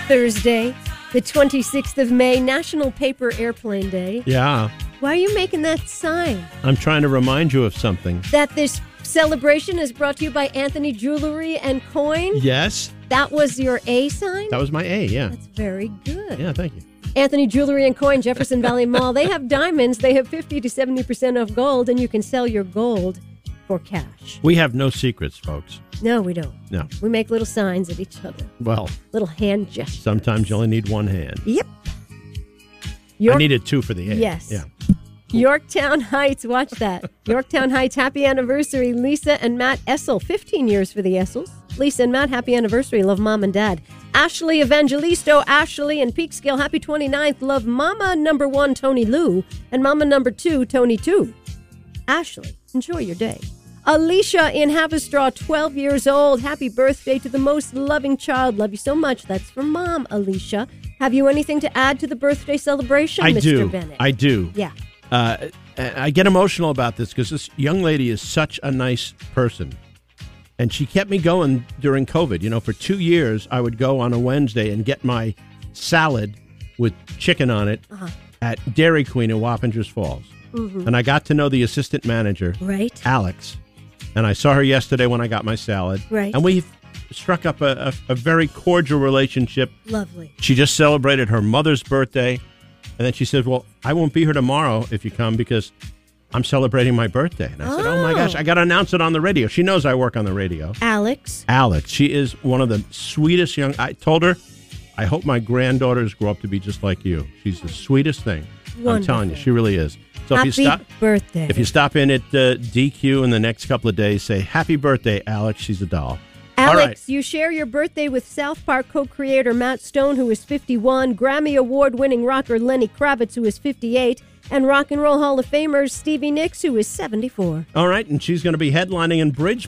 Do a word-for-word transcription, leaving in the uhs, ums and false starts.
Thursday, the twenty-sixth of May, National Paper Airplane Day. Yeah. Why are you making that sign? I'm trying to remind you of something. That this celebration is brought to you by Anthony Jewelry and Coin? Yes. That was your A sign? That was my A, yeah. That's very good. Yeah, thank you. Anthony Jewelry and Coin, Jefferson Valley Mall. They have diamonds. They have fifty to seventy percent off gold, and you can sell your gold for cash. We have no secrets, folks. No, we don't. No. We make little signs at each other. Well. Little hand gestures. Sometimes you only need one hand. Yep. York- I needed two for the A. Yes. Yeah. Yorktown Heights, watch that. Yorktown Heights, happy anniversary. Lisa and Matt Essel, fifteen years for the Essels. Lisa and Matt, happy anniversary. Love Mom and Dad. Ashley Evangelisto, Ashley and Peekskill, happy twenty-ninth. Love Mama number one, Tony Lou, and Mama number two, Tony two. Ashley, enjoy your day. Alicia in Haverstraw, twelve years old. Happy birthday to the most loving child. Love you so much. That's for Mom, Alicia. Have you anything to add to the birthday celebration, I Mister do. Bennett? I do. Yeah. Uh, I get emotional about this because this young lady is such a nice person. And she kept me going during COVID. You know, for two years, I would go on a Wednesday and get my salad with chicken on it uh-huh. at Dairy Queen in Wappingers Falls. Mm-hmm. And I got to know the assistant manager, right, Alex. And I saw her yesterday when I got my salad. Right. And we struck up a, a, a very cordial relationship. Lovely. She just celebrated her mother's birthday. And then she said, well, I won't be here tomorrow if you come because I'm celebrating my birthday. And I oh. said, oh, my gosh, I got to announce it on the radio. She knows I work on the radio. Alex. Alex. She is one of the sweetest young... I told her, I hope my granddaughters grow up to be just like you. She's the sweetest thing. Wonderful. I'm telling you, she really is. So happy if you stop, birthday. If you stop in at uh, D Q in the next couple of days, say, happy birthday, Alex. She's a doll. Alex, right. You share your birthday with South Park co-creator Matt Stone, who is fifty-one, Grammy Award-winning rocker Lenny Kravitz, who is fifty-eight, and Rock and Roll Hall of Famer Stevie Nicks, who is seventy-four. All right, and she's going to be headlining in Bridge